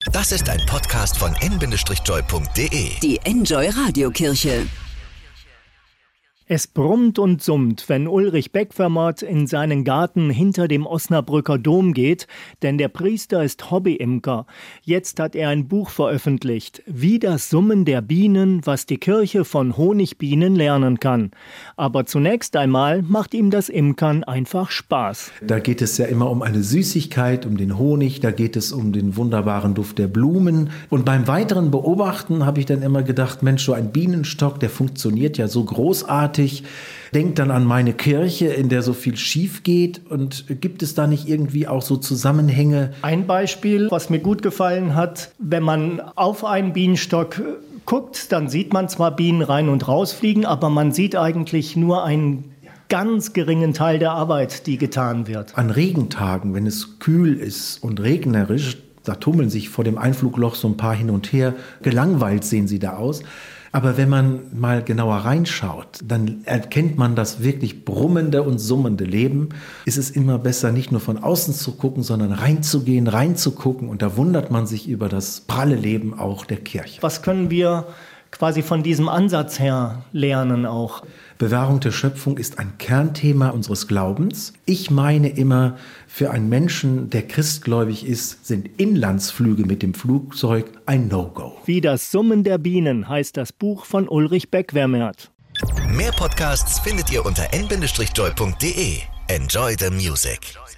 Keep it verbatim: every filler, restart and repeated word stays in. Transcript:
Das ist ein Podcast von en Bindestrich joy punkt de. Die Enjoy Radiokirche. Es brummt und summt, wenn Ulrich Beckwermuth in seinen Garten hinter dem Osnabrücker Dom geht, denn der Priester ist Hobbyimker. Jetzt hat er ein Buch veröffentlicht, wie das Summen der Bienen, was die Kirche von Honigbienen lernen kann. Aber zunächst einmal macht ihm das Imkern einfach Spaß. Da geht es ja immer um eine Süßigkeit, um den Honig, da geht es um den wunderbaren Duft der Blumen. Und beim weiteren Beobachten habe ich dann immer gedacht, Mensch, so ein Bienenstock, der funktioniert ja so großartig. Denk dann an meine Kirche, in der so viel schief geht. Und gibt es da nicht irgendwie auch so Zusammenhänge? Ein Beispiel, was mir gut gefallen hat, wenn man auf einen Bienenstock guckt, dann sieht man zwar Bienen rein und rausfliegen, aber man sieht eigentlich nur einen ganz geringen Teil der Arbeit, die getan wird. An Regentagen, wenn es kühl ist und regnerisch, da tummeln sich vor dem Einflugloch so ein paar hin und her. Gelangweilt sehen sie da aus. Aber wenn man mal genauer reinschaut, dann erkennt man das wirklich brummende und summende Leben. Ist es immer besser, nicht nur von außen zu gucken, sondern reinzugehen, reinzugucken. Und da wundert man sich über das pralle Leben auch der Kirche. Was können wir quasi von diesem Ansatz her lernen auch? Bewahrung der Schöpfung ist ein Kernthema unseres Glaubens. Ich meine immer, für einen Menschen, der christgläubig ist, sind Inlandsflüge mit dem Flugzeug ein No-Go. Wie das Summen der Bienen heißt das Buch von Ulrich Beckwermuth. Mehr Podcasts findet ihr unter en Bindestrich joy punkt de. Enjoy the music.